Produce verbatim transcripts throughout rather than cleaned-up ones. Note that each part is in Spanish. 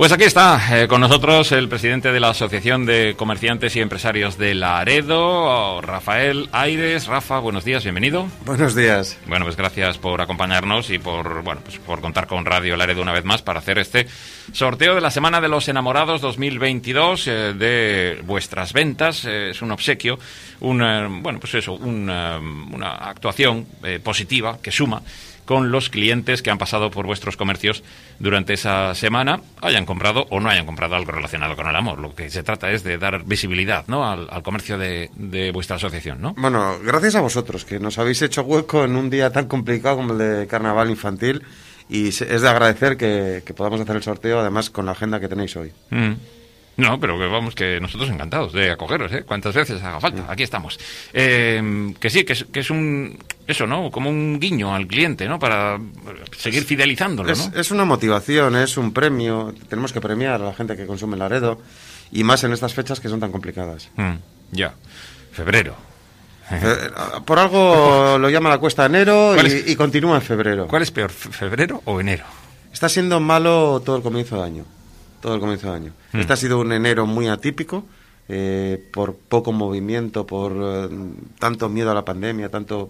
Pues aquí está eh, con nosotros el presidente de la Asociación de Comerciantes y Empresarios de Laredo, Rafael Aires. Rafa, buenos días, bienvenido. Buenos días. Bueno, pues gracias por acompañarnos y por, bueno, pues por contar con Radio Laredo una vez más para hacer este sorteo de la Semana de los Enamorados dos mil veintidós eh, de vuestras ventas. Eh, es un obsequio, una, bueno, pues eso, una, una actuación eh, positiva que suma con los clientes que han pasado por vuestros comercios durante esa semana, hayan comprado o no hayan comprado algo relacionado con el amor. Lo que se trata es de dar visibilidad, ¿no?, al, al comercio de, de vuestra asociación, ¿no? Bueno, gracias a vosotros, que nos habéis hecho hueco en un día tan complicado como el de Carnaval Infantil, y es de agradecer que, que podamos hacer el sorteo, además, con la agenda que tenéis hoy. Mm. No, pero que vamos, que nosotros encantados de acogeros, ¿eh? Cuantas veces haga falta, aquí estamos. Eh, que sí, que es, que es un, eso, ¿no?, como un guiño al cliente, ¿no?, para seguir fidelizándolo, ¿no? Es, es una motivación, es un premio, tenemos que premiar a la gente que consume Laredo, y más en estas fechas que son tan complicadas. Mm, ya, febrero. Eh, por algo lo llama la cuesta de enero y, y continúa en febrero. ¿Cuál es peor, febrero o enero? Está siendo malo todo el comienzo de año. Todo el comienzo de año. Mm. Este ha sido un enero muy atípico, eh, por poco movimiento, por eh, tanto miedo a la pandemia, tanto...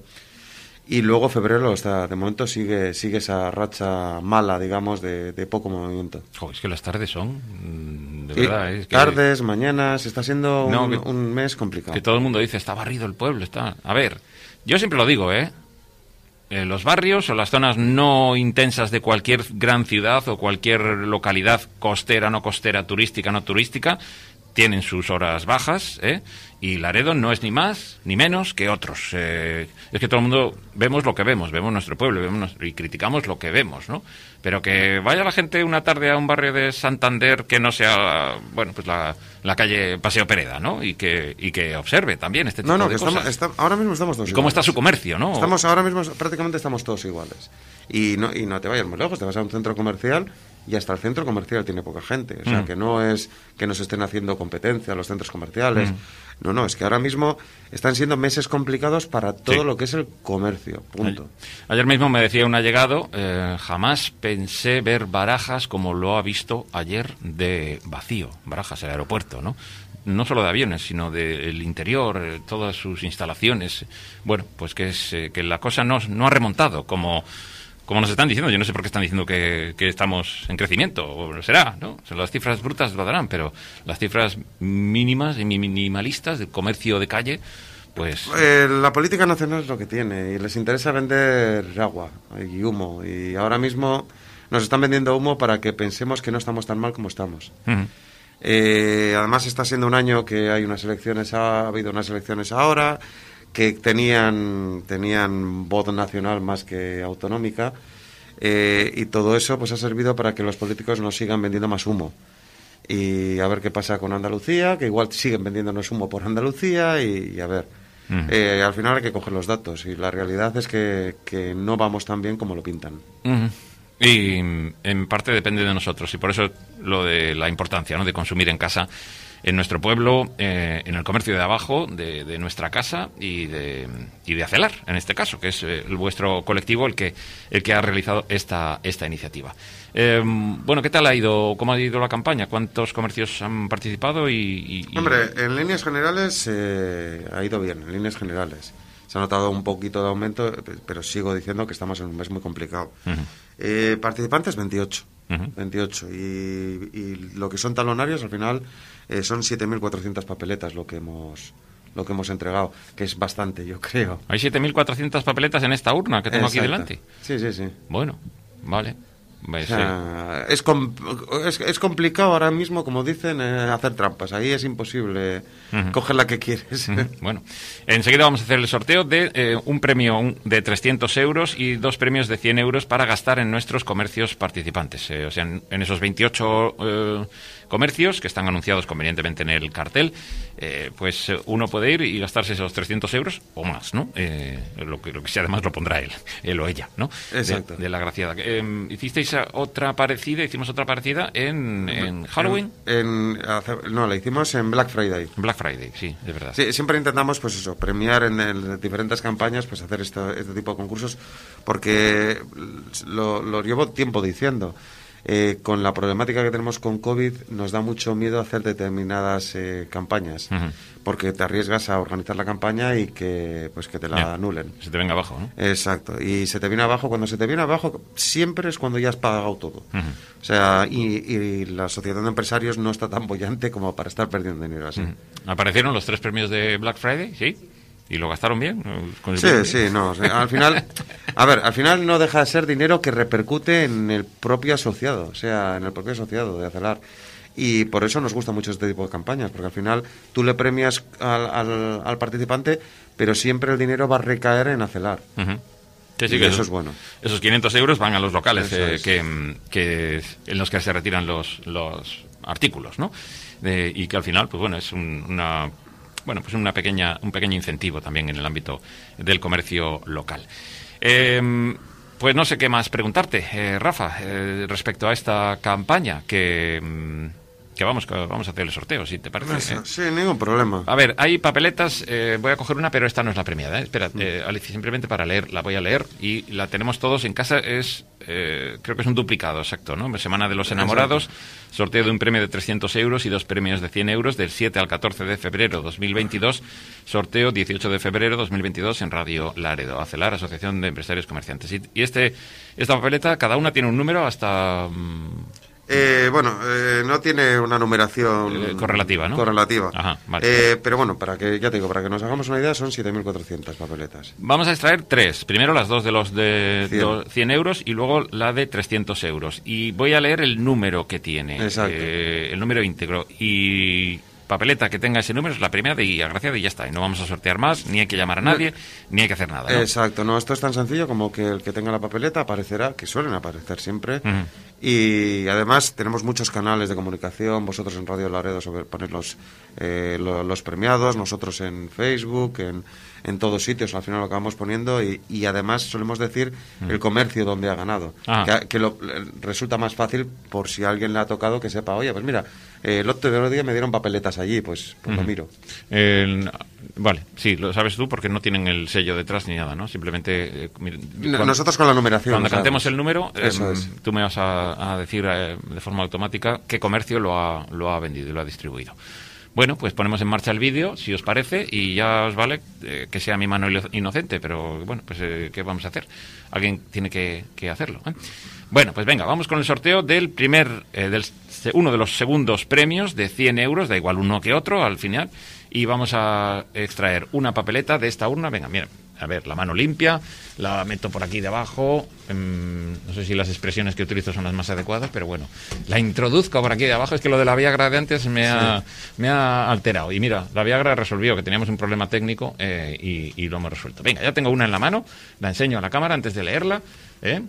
Y luego febrero, está, de momento, sigue sigue esa racha mala, digamos, de, de poco movimiento. Oh, es que las tardes son... De sí, verdad, es que... Tardes, mañanas, está siendo no, un, que, un mes complicado. Que todo el mundo dice, está barrido el pueblo, está... A ver, yo siempre lo digo, ¿eh? Eh, los barrios o las zonas no intensas de cualquier gran ciudad o cualquier localidad costera, no costera, turística, no turística, tienen sus horas bajas, ¿eh? Y Laredo no es ni más ni menos que otros. Eh, es que todo el mundo vemos lo que vemos, vemos nuestro pueblo vemos nuestro, y criticamos lo que vemos, ¿no? Pero que vaya la gente una tarde a un barrio de Santander que no sea, bueno, pues la, la calle Paseo Pereda, ¿no? Y que y que observe también este tipo no, no, de que cosas. Estamos, está, ahora mismo estamos todos ¿Y cómo iguales. está su comercio, no? Estamos ahora mismo, prácticamente estamos todos iguales. Y no, y no te vayas muy lejos, te vas a un centro comercial y hasta el centro comercial tiene poca gente. O sea, mm. que no es que nos estén haciendo competencia a los centros comerciales. Mm. No, no, es que ahora mismo están siendo meses complicados para todo sí. lo que es el comercio, punto. Ayer mismo me decía un allegado, eh, jamás pensé ver Barajas como lo ha visto ayer de vacío. Barajas, el aeropuerto, ¿no? No solo de aviones, sino del interior, eh, todas sus instalaciones. Bueno, pues que es eh, que la cosa no, no ha remontado como... Como nos están diciendo, yo no sé por qué están diciendo que, que estamos en crecimiento, o será, ¿no? O sea, las cifras brutas lo darán, pero las cifras mínimas y minimalistas del comercio de calle, pues... Eh, la política nacional es lo que tiene, y les interesa vender agua y humo, y ahora mismo nos están vendiendo humo para que pensemos que no estamos tan mal como estamos. Uh-huh. Eh, además está siendo un año que hay unas elecciones, ha habido unas elecciones ahora... que tenían tenían voz nacional más que autonómica, eh, y todo eso pues ha servido para que los políticos nos sigan vendiendo más humo. Y a ver qué pasa con Andalucía, que igual siguen vendiéndonos humo por Andalucía, y, y a ver. Uh-huh. Eh, al final hay que coger los datos, y la realidad es que, que no vamos tan bien como lo pintan. Uh-huh. Y en parte depende de nosotros, y por eso lo de la importancia, ¿no?, de consumir en casa, en nuestro pueblo, eh, en el comercio de abajo de, de nuestra casa y de, y de Acelar, en este caso, que es eh, vuestro colectivo el que el que ha realizado esta esta iniciativa. Eh, bueno, ¿qué tal ha ido? ¿Cómo ha ido la campaña? ¿Cuántos comercios han participado? Y, y, y... Hombre, en líneas generales eh, ha ido bien, en líneas generales. Se ha notado un poquito de aumento, pero sigo diciendo que estamos en un mes muy complicado. Uh-huh. Eh, participantes, veintiocho. Uh-huh. veintiocho. Y, y lo que son talonarios, al final, eh, son siete mil cuatrocientas papeletas lo que hemos lo que hemos entregado, que es bastante, yo creo. Hay siete mil cuatrocientas papeletas en esta urna que tengo Exacto. aquí delante. Sí, sí, sí. Bueno, vale. O sea, es, com- es, es complicado ahora mismo, como dicen, eh, hacer trampas. Ahí es imposible uh-huh. coger la que quieres. Uh-huh. Bueno, enseguida vamos a hacer el sorteo de eh, un premio de trescientos euros y dos premios de cien euros para gastar en nuestros comercios participantes. Eh, o sea, en, en esos veintiocho eh, comercios que están anunciados convenientemente en el cartel, eh, pues uno puede ir y gastarse esos trescientos euros o más, ¿no? Eh, lo que lo que sea, además lo pondrá él, él o ella, ¿no? Exacto. De, de la agraciada. Eh, ¿Hicisteis otra parecida? Hicimos otra parecida en, en Halloween. En, en, no, la hicimos en Black Friday. Black Friday, sí, es verdad. Sí, siempre intentamos, pues eso, premiar en, en diferentes campañas, pues hacer este, este tipo de concursos, porque lo, lo llevo tiempo diciendo. eh, con la problemática que tenemos con COVID, nos da mucho miedo hacer determinadas eh, campañas, uh-huh. porque te arriesgas a organizar la campaña y que pues que te la yeah. anulen. Se te venga abajo, ¿no? Exacto, y se te viene abajo, cuando se te viene abajo, siempre es cuando ya has pagado todo. Uh-huh. O sea, y, y la asociación de empresarios no está tan bollante como para estar perdiendo dinero así. Uh-huh. ¿Aparecieron los tres premios de Black Friday? ¿Sí? ¿Y lo gastaron bien? ¿Con sí, bien? sí, no. O sea, al final, a ver, al final no deja de ser dinero que repercute en el propio asociado, o sea, en el propio asociado de Acelar. Y por eso nos gusta mucho este tipo de campañas, porque al final tú le premias al, al, al participante, pero siempre el dinero va a recaer en Acelar. Uh-huh. Sí, sí, y que eso esos, es bueno. Esos quinientos euros van a los locales eh, es. que, que en los que se retiran los, los artículos, ¿no? De, y que al final, pues bueno, es un, una... Bueno, pues una pequeña, un pequeño incentivo también en el ámbito del comercio local. Eh, pues no sé qué más preguntarte, eh, Rafa, eh, respecto a esta campaña que... que vamos, que vamos a hacer el sorteo, si te parece. ¿eh? Sí, ningún problema. A ver, hay papeletas, eh, voy a coger una, pero esta no es la premiada, ¿eh? Espera, eh, Alicia, simplemente para leer, la voy a leer y la tenemos todos en casa, es, eh, creo que es un duplicado, exacto, ¿no? Semana de los Enamorados, exacto. Sorteo de un premio de trescientos euros y dos premios de cien euros del siete al catorce de febrero dos mil veintidós, sorteo dieciocho de febrero dos mil veintidós en Radio Laredo, Acelar, Asociación de Empresarios Comerciantes. Y, y este esta papeleta, cada una tiene un número hasta... Mmm, Eh, bueno, eh, no tiene una numeración eh, correlativa, ¿no? Correlativa. Ajá, vale. Eh, pero bueno, para que ya te digo, para que nos hagamos una idea, son siete mil cuatrocientas papeletas. Vamos a extraer tres. Primero las dos de los de cien. cien euros y luego la de trescientos euros. Y voy a leer el número que tiene. Exacto. Eh, el número íntegro. Y papeleta que tenga ese número es la premiada y agraciada y ya está. Y no vamos a sortear más, ni hay que llamar a nadie, no. ni hay que hacer nada, ¿no? Exacto. No, esto es tan sencillo como que el que tenga la papeleta aparecerá, que suelen aparecer siempre. Uh-huh. Y además tenemos muchos canales de comunicación, vosotros en Radio Laredo sobre poner los, eh, los, los premiados, nosotros en Facebook, en, en todos sitios, al final lo acabamos poniendo y, y además solemos decir el comercio donde ha ganado, ah. que, que lo, resulta más fácil por si a alguien le ha tocado que sepa, oye, pues mira, eh, el otro día me dieron papeletas allí, pues, pues uh-huh. lo miro. El, vale, sí, lo sabes tú porque no tienen el sello detrás ni nada, ¿no? Simplemente... Eh, mira, cuando, nosotros con la numeración. Cuando cantemos el número, eh, Eso es. tú me vas a, a decir eh, de forma automática qué comercio lo ha, lo ha vendido y lo ha distribuido. Bueno, pues ponemos en marcha el vídeo, si os parece, y ya os vale eh, que sea mi mano inocente, pero bueno, pues eh, ¿qué vamos a hacer? Alguien tiene que, que hacerlo, ¿eh? Bueno, pues venga, vamos con el sorteo del primer, eh, del uno de los segundos premios de cien euros, da igual uno que otro al final, y vamos a extraer una papeleta de esta urna. Venga, mira, a ver, la mano limpia, la meto por aquí debajo, mmm, no sé si las expresiones que utilizo son las más adecuadas, pero bueno, la introduzco por aquí de abajo. Es que lo de la Viagra de antes me ha, sí. me ha alterado, y mira, la Viagra resolvió que teníamos un problema técnico eh, y, y lo hemos resuelto. Venga, ya tengo una en la mano, la enseño a la cámara antes de leerla, ¿eh?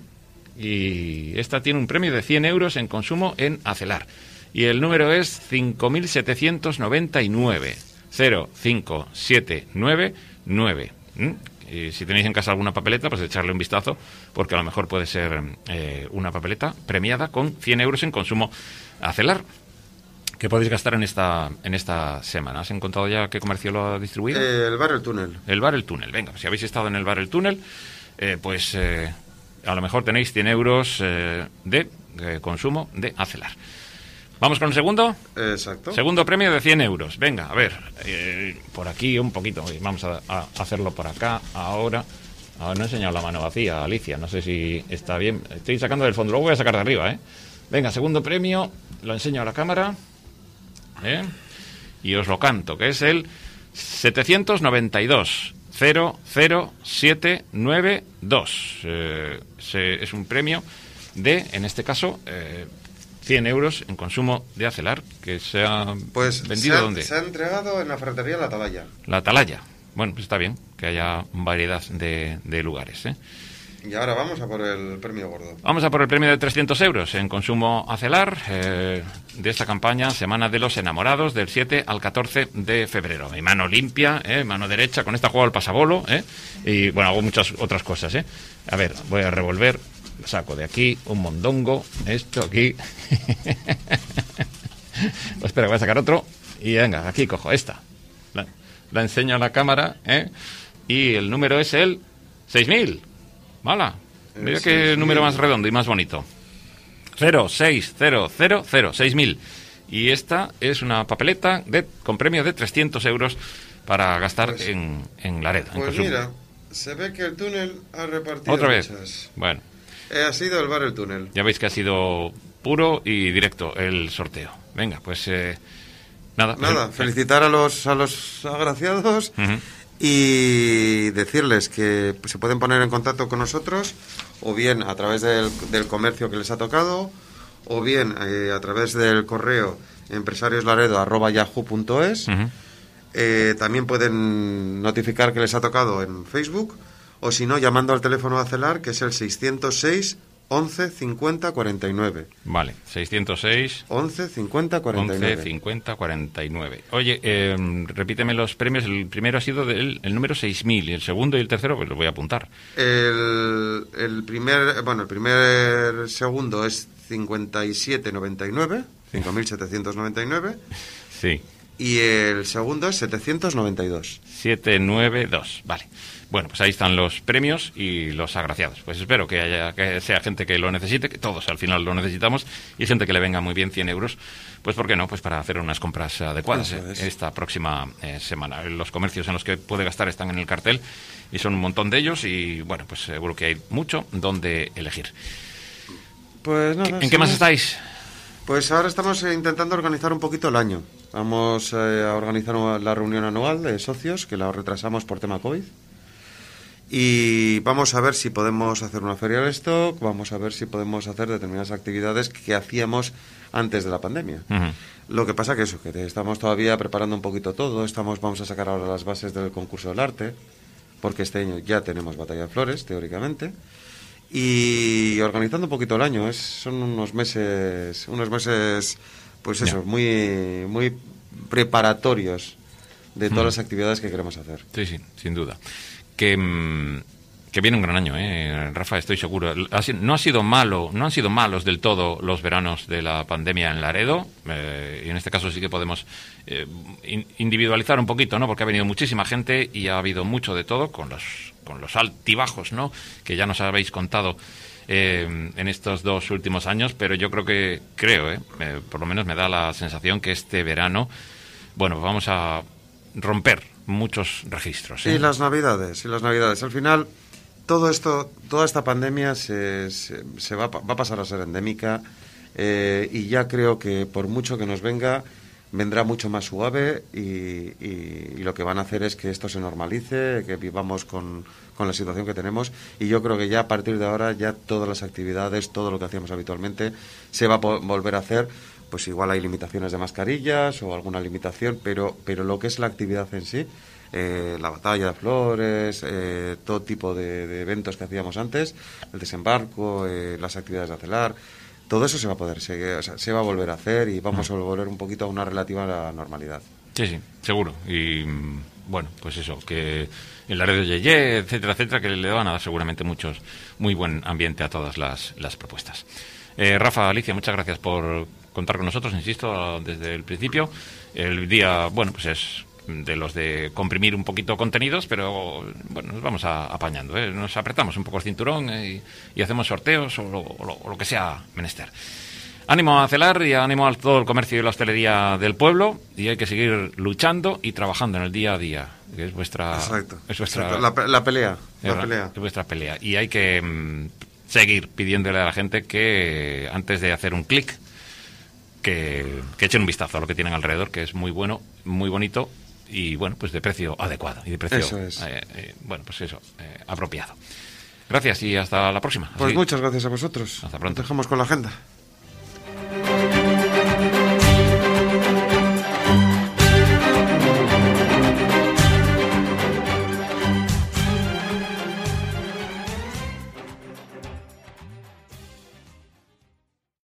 Y esta tiene un premio de cien euros en consumo en Acelar, y el número es cinco mil setecientos noventa y nueve, cero cinco siete nueve nueve. ¿Mm? Y si tenéis en casa alguna papeleta, pues echarle un vistazo, porque a lo mejor puede ser eh, una papeleta premiada con cien euros en consumo Acelar, que podéis gastar en esta en esta semana. ¿Has encontrado ya qué comercio lo ha distribuido? Eh, el Bar El Túnel. El Bar El Túnel. Venga, si habéis estado en el Bar El Túnel, eh, pues eh, a lo mejor tenéis cien euros eh, de eh, consumo de Acelar. ¿Vamos con el segundo? Exacto. Segundo premio de cien euros. Venga, a ver, eh, por aquí un poquito. Vamos a, a hacerlo por acá, ahora. ahora. No he enseñado la mano vacía, Alicia. No sé si está bien. Estoy sacando del fondo. Luego voy a sacar de arriba, ¿eh? Venga, segundo premio. Lo enseño a la cámara. ¿Eh? Y os lo canto, que es el setecientos noventa y dos cero cero siete nueve dos. Eh, se, es un premio de, en este caso... Eh, cien euros en consumo de Acelar, que se ha pues vendido se ha, ¿dónde? Se ha entregado en la ferretería La Atalaya. La Atalaya. Bueno, pues está bien que haya variedad de, de lugares, ¿eh? Y ahora vamos a por el premio gordo. Vamos a por el premio de trescientos euros en consumo Acelar, eh, de esta campaña Semana de los Enamorados, del siete al catorce de febrero. Mi mano limpia, eh, mano derecha, con esta juego al pasabolo, ¿eh? Y bueno, hago muchas otras cosas, ¿eh? A ver, voy a revolver. Saco de aquí un mondongo, esto aquí. Pues espera, voy a sacar otro. Y venga, aquí cojo esta. La, la enseño a la cámara, ¿eh? Y el número es el seis mil. ¡Hala! Mira qué número más redondo y más bonito. cero seis cero cero cero seis mil. Y esta es una papeleta de, con premio de trescientos euros para gastar pues, en, en Laredo. Pues en mira, se ve que el túnel ha repartido ¿Otra vez? muchas. Bueno. Eh, ha sido el bar El Túnel. Ya veis que ha sido puro y directo el sorteo. Venga, pues eh, nada. Nada, pues, felicitar a los, a los agraciados uh-huh. y decirles que se pueden poner en contacto con nosotros o bien a través del, del comercio que les ha tocado o bien eh, a través del correo empresarioslaredo arroba yahoo punto es. Uh-huh. eh, también pueden notificar que les ha tocado en Facebook o si no llamando al teléfono de Acelar que es el seiscientos seis once cincuenta cuarenta y nueve. Vale, seiscientos seis once cincuenta cuarenta y nueve. once cincuenta cuarenta y nueve. Oye, eh, repíteme los premios. El primero ha sido del, el número seis mil y el segundo y el tercero pues lo voy a apuntar. El, el primer, bueno, el primer segundo es cincuenta y siete noventa y nueve, cinco mil setecientos noventa y nueve. Sí. Y el segundo es setecientos noventa y dos. setecientos noventa y dos, vale. Bueno, pues ahí están los premios y los agraciados. Pues espero que haya que sea gente que lo necesite, que todos al final lo necesitamos, y gente que le venga muy bien cien euros, pues ¿por qué no? Pues para hacer unas compras adecuadas eh, esta próxima eh, semana. Los comercios en los que puede gastar están en el cartel y son un montón de ellos y bueno, pues seguro que hay mucho donde elegir. Pues nada, ¿En qué más estáis? Pues ahora estamos intentando organizar un poquito el año. Vamos eh, a organizar la reunión anual de socios, que la retrasamos por tema COVID. Y vamos a ver si podemos hacer una feria del stock, vamos a ver si podemos hacer determinadas actividades que hacíamos antes de la pandemia. Uh-huh. Lo que pasa que eso, que estamos todavía preparando un poquito todo, estamos vamos a sacar ahora las bases del concurso del arte, porque este año ya tenemos Batalla de Flores, teóricamente, y organizando un poquito el año. Es, son unos meses, unos meses, pues eso, yeah. muy, muy preparatorios de todas uh-huh. las actividades que queremos hacer. Sí, sí, sin duda. Que, que viene un gran año, ¿eh? Rafa, estoy seguro. No ha sido malo, no han sido malos del todo los veranos de la pandemia en Laredo, eh, y en este caso sí que podemos eh, individualizar un poquito, ¿no? Porque ha venido muchísima gente y ha habido mucho de todo con los con los altibajos, ¿no? Que ya nos habéis contado eh, en estos dos últimos años, pero yo creo que creo, ¿eh? Eh, por lo menos me da la sensación que este verano, bueno, vamos a romper muchos registros. ¿eh? Y las navidades, y las navidades. Al final, todo esto, toda esta pandemia se, se, se va, va a pasar a ser endémica eh, y ya creo que por mucho que nos venga, vendrá mucho más suave y, y, y lo que van a hacer es que esto se normalice, que vivamos con, con la situación que tenemos y yo creo que ya a partir de ahora ya todas las actividades, todo lo que hacíamos habitualmente se va a po- volver a hacer. Pues igual hay limitaciones de mascarillas o alguna limitación, pero pero lo que es la actividad en sí, eh, la batalla de flores, eh, todo tipo de, de eventos que hacíamos antes, el desembarco, eh, las actividades de Acelar, todo eso se va a poder, se, o sea, se va a volver a hacer y vamos a volver un poquito a una relativa normalidad. Sí, sí, seguro. Y bueno, pues eso, que el Laredo Yeye, etcétera, etcétera, que le van a dar seguramente muchos, muy buen ambiente a todas las, las propuestas. Eh, Rafa, Alicia, muchas gracias por contar con nosotros, insisto, desde el principio. El día, bueno, pues es de los de comprimir un poquito contenidos, pero bueno, nos vamos a, apañando, ¿eh? Nos apretamos un poco el cinturón eh, y, y hacemos sorteos o lo, o, lo, o lo que sea menester. Ánimo a Acelar y ánimo a todo el comercio y la hostelería del pueblo y hay que seguir luchando y trabajando en el día a día, que es vuestra... Exacto. Es vuestra Exacto. La, la pelea. La es, pelea. Es vuestra pelea. Y hay que mmm, seguir pidiéndole a la gente que antes de hacer un clic Que, que echen un vistazo a lo que tienen alrededor, que es muy bueno, muy bonito y bueno, pues de precio adecuado y de precio, eso es. eh, eh, bueno, pues eso, eh, apropiado. Gracias y hasta la próxima. Pues Así, muchas gracias a vosotros. Hasta pronto. Nos dejamos con la agenda.